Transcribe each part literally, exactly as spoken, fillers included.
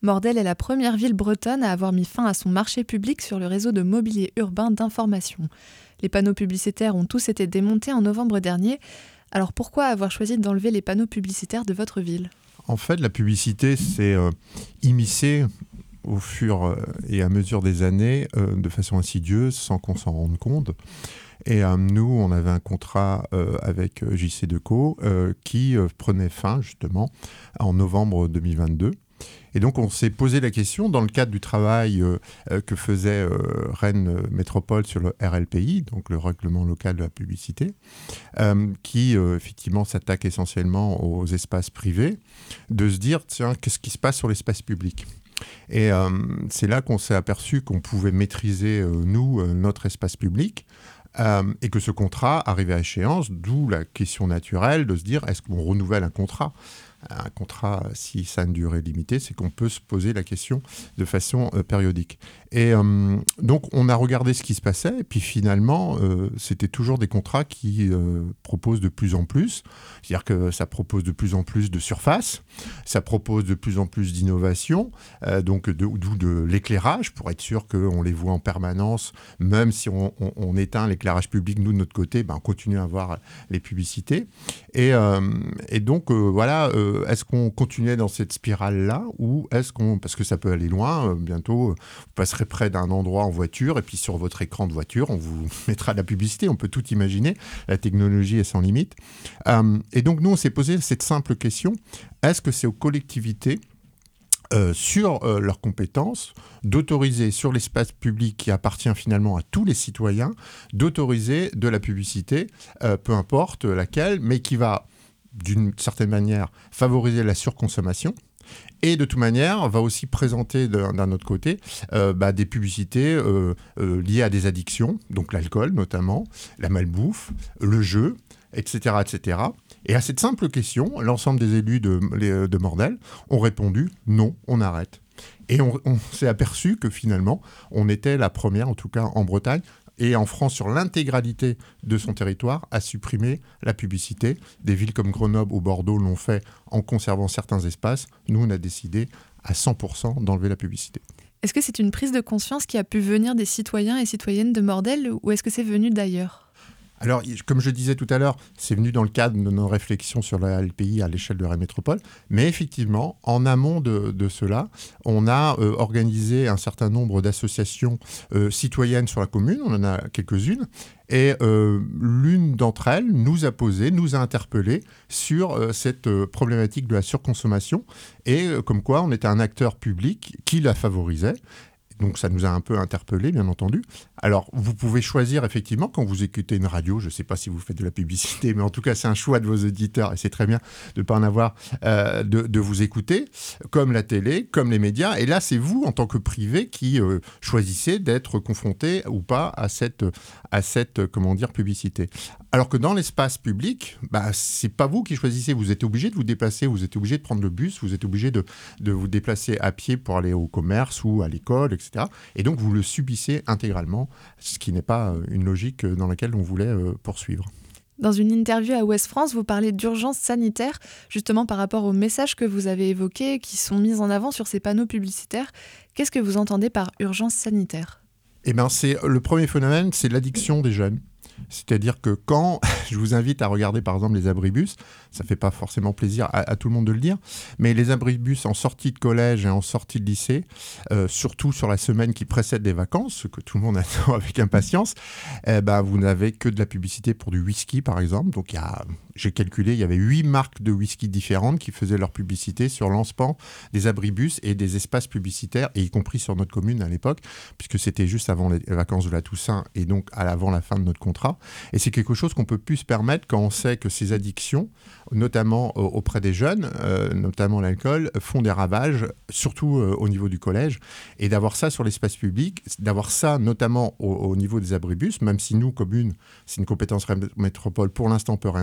Mordel est la première ville bretonne à avoir mis fin à son marché public sur le réseau de mobilier urbain d'information. Les panneaux publicitaires ont tous été démontés en novembre dernier. Alors pourquoi avoir choisi d'enlever les panneaux publicitaires de votre ville ? En fait, la publicité s'est euh, immiscée au fur et à mesure des années euh, de façon insidieuse, sans qu'on s'en rende compte. Et euh, nous, on avait un contrat euh, avec J C Decaux euh, qui euh, prenait fin justement en novembre deux mille vingt-deux. Et donc, on s'est posé la question, dans le cadre du travail euh, euh, que faisait euh, Rennes Métropole sur le R L P I, donc le règlement local de la publicité, euh, qui euh, effectivement s'attaque essentiellement aux espaces privés, de se dire, tiens, qu'est-ce qui se passe sur l'espace public ? Et euh, c'est là qu'on s'est aperçu qu'on pouvait maîtriser, euh, nous, euh, notre espace public, euh, et que ce contrat arrivait à échéance, d'où la question naturelle de se dire, est-ce qu'on renouvelle un contrat ? Un contrat, si ça a une durée limitée, c'est qu'on peut se poser la question de façon euh, périodique. Et euh, donc, on a regardé ce qui se passait, et puis finalement, euh, c'était toujours des contrats qui euh, proposent de plus en plus. C'est-à-dire que ça propose de plus en plus de surface, ça propose de plus en plus d'innovation, euh, donc de, d'où de l'éclairage, pour être sûr qu'on les voit en permanence, même si on, on, on éteint l'éclairage public, nous, de notre côté, ben, on continue à voir les publicités. Et, euh, et donc, euh, voilà... Euh, est-ce qu'on continuait dans cette spirale-là ou est-ce qu'on... Parce que ça peut aller loin, euh, bientôt, euh, vous passerez près d'un endroit en voiture et puis sur votre écran de voiture, on vous mettra de la publicité, on peut tout imaginer, la technologie est sans limite. Euh, et donc nous, on s'est posé cette simple question, est-ce que c'est aux collectivités Euh, sur euh, leurs compétences, d'autoriser sur l'espace public qui appartient finalement à tous les citoyens, d'autoriser de la publicité, euh, peu importe laquelle, mais qui va d'une certaine manière, favoriser la surconsommation et de toute manière, va aussi présenter d'un, d'un autre côté euh, bah, des publicités euh, euh, liées à des addictions, donc l'alcool notamment, la malbouffe, le jeu, et cetera, et cetera. Et à cette simple question, l'ensemble des élus de, de Mordel ont répondu « non, on arrête ». Et on, on s'est aperçu que finalement, on était la première, en tout cas en Bretagne, et en France, sur l'intégralité de son territoire, à supprimer la publicité. Des villes comme Grenoble ou Bordeaux l'ont fait en conservant certains espaces. Nous, on a décidé à cent pour cent d'enlever la publicité. Est-ce que c'est une prise de conscience qui a pu venir des citoyens et citoyennes de Mordel ou est-ce que c'est venu d'ailleurs ? Alors, comme je disais tout à l'heure, c'est venu dans le cadre de nos réflexions sur le R L P I à l'échelle de Rennes Métropole. Mais effectivement, en amont de, de cela, on a euh, organisé un certain nombre d'associations euh, citoyennes sur la commune. On en a quelques-unes. Et euh, l'une d'entre elles nous a posé, nous a interpellés sur euh, cette euh, problématique de la surconsommation. Et euh, comme quoi, on était un acteur public qui la favorisait. Donc ça nous a un peu interpellés, bien entendu. Alors, vous pouvez choisir, effectivement, quand vous écoutez une radio, je ne sais pas si vous faites de la publicité, mais en tout cas, c'est un choix de vos auditeurs, et c'est très bien de ne pas en avoir, euh, de, de vous écouter, comme la télé, comme les médias. Et là, c'est vous, en tant que privé, qui euh, choisissez d'être confronté ou pas à cette, à cette comment dire, publicité. Alors que dans l'espace public, bah, ce n'est pas vous qui choisissez. Vous êtes obligé de vous déplacer, vous êtes obligé de prendre le bus, vous êtes obligé de, de vous déplacer à pied pour aller au commerce ou à l'école, et cetera. Et donc, vous le subissez intégralement, ce qui n'est pas une logique dans laquelle on voulait euh, poursuivre. Dans une interview à Ouest France, vous parlez d'urgence sanitaire, justement par rapport aux messages que vous avez évoqués, qui sont mis en avant sur ces panneaux publicitaires. Qu'est-ce que vous entendez par urgence sanitaire ? Eh bien, c'est, le premier phénomène, c'est l'addiction des jeunes. C'est-à-dire que quand, je vous invite à regarder par exemple les abribus, ça ne fait pas forcément plaisir à, à tout le monde de le dire, mais les abribus en sortie de collège et en sortie de lycée, euh, surtout sur la semaine qui précède les vacances, ce que tout le monde attend avec impatience, eh ben, vous n'avez que de la publicité pour du whisky par exemple. Donc il y a, j'ai calculé, il y avait huit marques de whisky différentes qui faisaient leur publicité sur l'ensemble des abribus et des espaces publicitaires, et y compris sur notre commune à l'époque, puisque c'était juste avant les vacances de la Toussaint et donc avant la fin de notre contrat. Et c'est quelque chose qu'on ne peut plus se permettre quand on sait que ces addictions, notamment auprès des jeunes, euh, notamment l'alcool, font des ravages, surtout euh, au niveau du collège. Et d'avoir ça sur l'espace public, d'avoir ça notamment au, au niveau des abribus, même si nous, commune, c'est une compétence Rennes Métropole, pour l'instant on ne peut rien faire,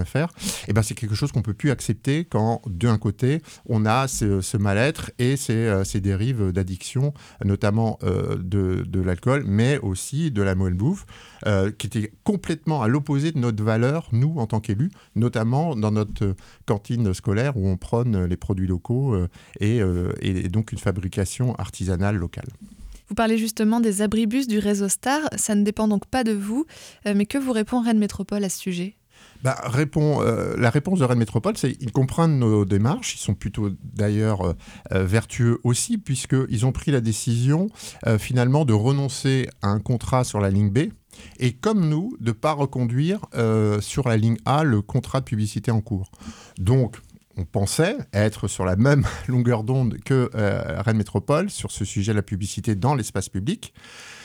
Et ben, c'est quelque chose qu'on ne peut plus accepter quand, d'un côté, on a ce, ce mal-être et ces, euh, ces dérives d'addiction, notamment euh, de, de l'alcool, mais aussi de la malbouffe, euh, qui était complètement à l'opposé de notre valeur, nous, en tant qu'élus, notamment dans notre cantine scolaire où on prône les produits locaux euh, et, euh, et donc une fabrication artisanale locale. Vous parlez justement des abribus du réseau Star, ça ne dépend donc pas de vous, euh, mais que vous répond Rennes Métropole à ce sujet ? Bah, répond, euh, la réponse de Rennes Métropole, c'est qu'ils comprennent nos démarches. Ils sont plutôt d'ailleurs euh, vertueux aussi, puisqu'ils ont pris la décision euh, finalement de renoncer à un contrat sur la ligne B et, comme nous, de ne pas reconduire euh, sur la ligne A le contrat de publicité en cours. Donc, on pensait être sur la même longueur d'onde que euh, Rennes Métropole sur ce sujet de la publicité dans l'espace public.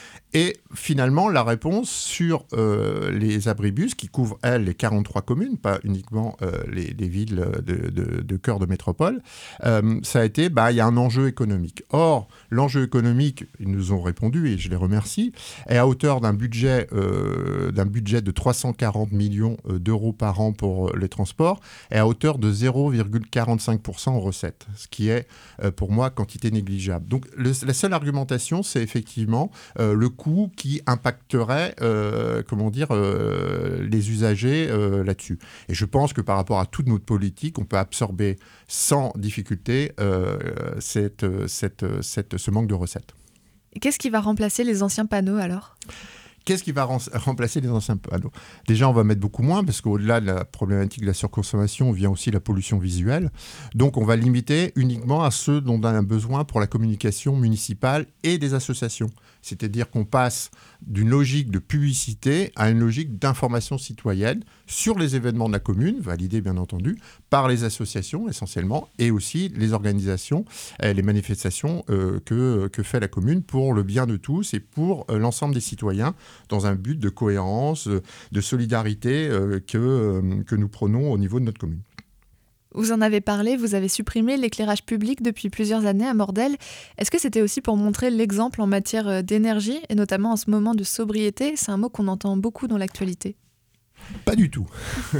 Et finalement, la réponse sur euh, les abribus, qui couvrent, elles, les quarante-trois communes, pas uniquement euh, les, les villes de, de, de cœur de métropole, euh, ça a été, bah, il y a un enjeu économique. Or, l'enjeu économique, ils nous ont répondu, et je les remercie, est à hauteur d'un budget, euh, d'un budget de trois cent quarante millions d'euros par an pour les transports, et à hauteur de zéro virgule quarante-cinq pour cent en recettes, ce qui est, euh, pour moi, quantité négligeable. Donc, le, la seule argumentation, c'est effectivement euh, le coût qui impacterait euh, comment dire, euh, les usagers euh, là-dessus. Et je pense que par rapport à toute notre politique, on peut absorber sans difficulté euh, cette, cette, cette, ce manque de recettes. Et qu'est-ce qui va remplacer les anciens panneaux alors ? Qu'est-ce qui va rem- remplacer les anciens panneaux ? Déjà, on va mettre beaucoup moins, parce qu'au-delà de la problématique de la surconsommation, vient aussi la pollution visuelle. Donc, on va limiter uniquement à ceux dont on a besoin pour la communication municipale et des associations. C'est-à-dire qu'on passe d'une logique de publicité à une logique d'information citoyenne sur les événements de la commune, validés bien entendu par les associations essentiellement, et aussi les organisations, les manifestations euh, que, que fait la commune pour le bien de tous et pour euh, l'ensemble des citoyens, dans un but de cohérence, de solidarité euh, que, euh, que nous prenons au niveau de notre commune. Vous en avez parlé, vous avez supprimé l'éclairage public depuis plusieurs années à Mordel. Est-ce que c'était aussi pour montrer l'exemple en matière d'énergie, et notamment en ce moment de sobriété ? C'est un mot qu'on entend beaucoup dans l'actualité. Pas du tout.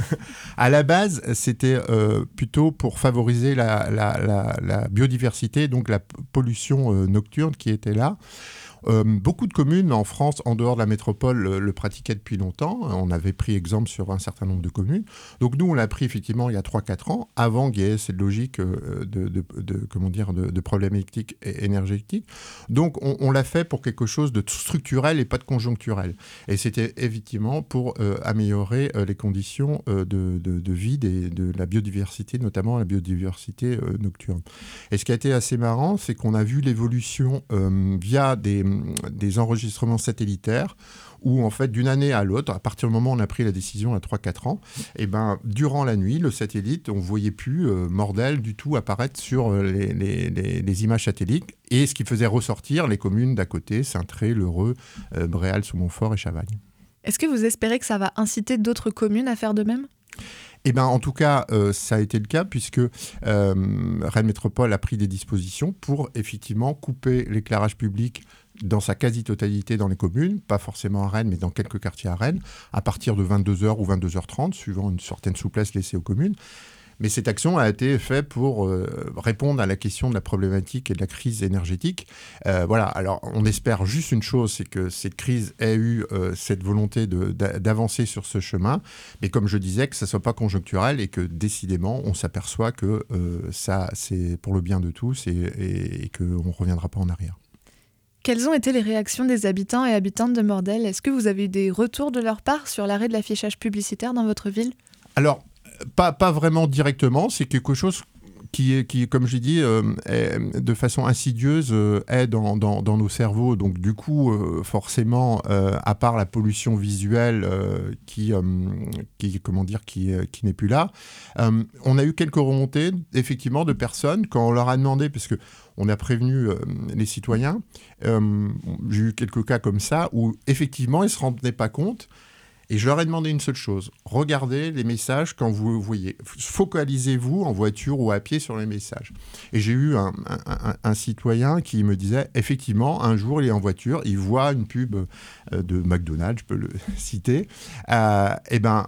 À la base, c'était euh, plutôt pour favoriser la, la, la, la biodiversité, donc la pollution euh, nocturne qui était là. Euh, beaucoup de communes en France, en dehors de la métropole, le, le pratiquaient depuis longtemps. On avait pris exemple sur un certain nombre de communes. Donc nous, on l'a pris effectivement il y a trois quatre ans, avant qu'il y ait cette logique de, de, de, de, comment dire, de, de problématique énergétique. Donc on, on l'a fait pour quelque chose de structurel et pas de conjoncturel. Et c'était effectivement pour euh, améliorer euh, les conditions euh, de, de, de vie des, de la biodiversité, notamment la biodiversité euh, nocturne. Et ce qui a été assez marrant, c'est qu'on a vu l'évolution euh, via des des enregistrements satellitaires où, en fait, d'une année à l'autre, à partir du moment où on a pris la décision à trois quatre ans, et ben, durant la nuit, le satellite, on ne voyait plus euh, Mordel du tout apparaître sur les, les, les, les images satellites, et ce qui faisait ressortir les communes d'à côté, Saintré, L'Heureux, euh, Bréal, Sous-Montfort et Chavagne. Est-ce que vous espérez que ça va inciter d'autres communes à faire de même ? Eh ben, en tout cas, euh, ça a été le cas puisque euh, Rennes Métropole a pris des dispositions pour effectivement couper l'éclairage public dans sa quasi-totalité dans les communes, pas forcément à Rennes, mais dans quelques quartiers à Rennes, à partir de vingt-deux heures ou vingt-deux heures trente, suivant une certaine souplesse laissée aux communes. Mais cette action a été faite pour euh, répondre à la question de la problématique et de la crise énergétique. Euh, voilà, alors on espère juste une chose, c'est que cette crise ait eu euh, cette volonté de, d'avancer sur ce chemin, mais comme je disais, que ça ne soit pas conjoncturel et que décidément, on s'aperçoit que euh, ça, c'est pour le bien de tous et, et, et qu'on ne reviendra pas en arrière. Quelles ont été les réactions des habitants et habitantes de Mordel ? Est-ce que vous avez eu des retours de leur part sur l'arrêt de l'affichage publicitaire dans votre ville ? Alors, Pas, pas vraiment directement, c'est quelque chose qui, est, qui comme j'ai dit, euh, est, de façon insidieuse, euh, est dans, dans, dans nos cerveaux. Donc du coup, euh, forcément, euh, à part la pollution visuelle euh, qui, euh, qui, comment dire, qui, euh, qui n'est plus là, euh, on a eu quelques remontées, effectivement, de personnes, quand on leur a demandé, parce qu'on a prévenu euh, les citoyens, euh, j'ai eu quelques cas comme ça, où effectivement, ils ne se rendaient pas compte. Et je leur ai demandé une seule chose, regardez les messages quand vous voyez, focalisez-vous en voiture ou à pied sur les messages. Et j'ai eu un, un, un citoyen qui me disait, effectivement, un jour il est en voiture, il voit une pub de McDonald's, je peux le citer, euh, et ben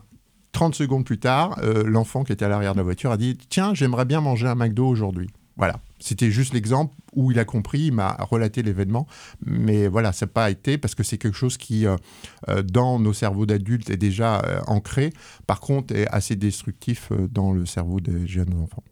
trente secondes plus tard, euh, l'enfant qui était à l'arrière de la voiture a dit « Tiens, j'aimerais bien manger un McDo aujourd'hui ». Voilà, c'était juste l'exemple où il a compris, il m'a relaté l'événement. Mais voilà, ça n'a pas été parce que c'est quelque chose qui, euh, euh, dans nos cerveaux d'adultes, est déjà euh, ancré. Par contre, est assez destructif euh, dans le cerveau des jeunes enfants.